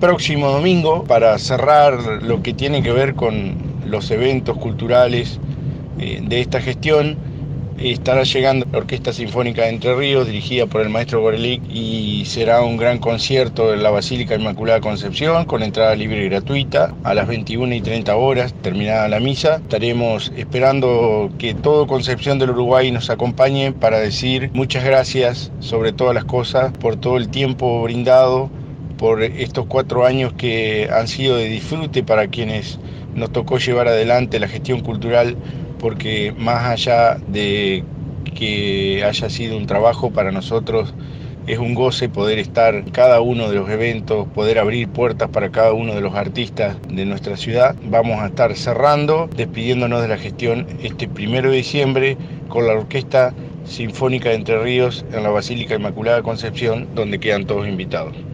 próximo domingo, para cerrar lo que tiene que ver con los eventos culturales de esta gestión, estará llegando la Orquesta Sinfónica de Entre Ríos, dirigida por el maestro Gorelick, y será un gran concierto en la Basílica Inmaculada Concepción, con entrada libre y gratuita, a las 21:30 terminada la misa. Estaremos esperando que todo Concepción del Uruguay nos acompañe para decir muchas gracias, sobre todas las cosas, por todo el tiempo brindado, por estos 4 años que han sido de disfrute para quienes nos tocó llevar adelante la gestión cultural, porque más allá de que haya sido un trabajo, para nosotros es un goce poder estar en cada uno de los eventos, poder abrir puertas para cada uno de los artistas de nuestra ciudad. Vamos a estar cerrando, despidiéndonos de la gestión este 1 de diciembre con la Orquesta Sinfónica de Entre Ríos en la Basílica Inmaculada Concepción, donde quedan todos invitados.